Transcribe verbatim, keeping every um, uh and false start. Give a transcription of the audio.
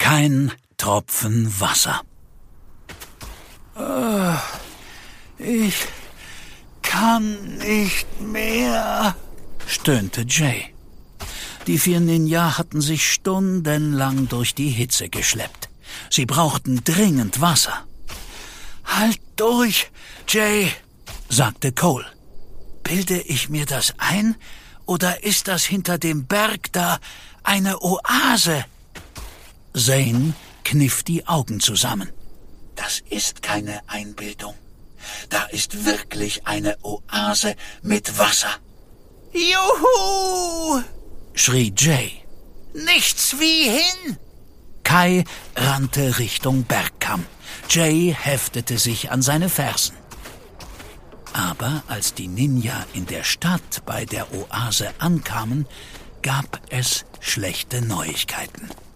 Kein Tropfen Wasser. Ich kann nicht mehr, stöhnte Jay. Die vier Ninja hatten sich stundenlang durch die Hitze geschleppt. Sie brauchten dringend Wasser. Halt durch, Jay, sagte Cole. Bilde ich mir das ein, oder ist das hinter dem Berg da eine Oase? Zane kniff die Augen zusammen. Das ist keine Einbildung. Da ist wirklich eine Oase mit Wasser. Juhu! Schrie Jay. Nichts wie hin! Kai rannte Richtung Bergkamm. Jay heftete sich an seine Fersen. Aber als die Ninja in der Stadt bei der Oase ankamen, gab es schlechte Neuigkeiten.